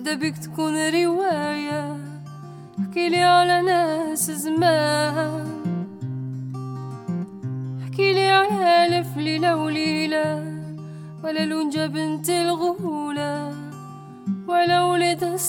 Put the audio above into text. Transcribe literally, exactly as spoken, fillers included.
وحدة بيك تكون رواية، احكيلي على ناس زمان، احكيلي على ألف ليلة وليلة، ولا لونجة بنت الغولة، ولا ولد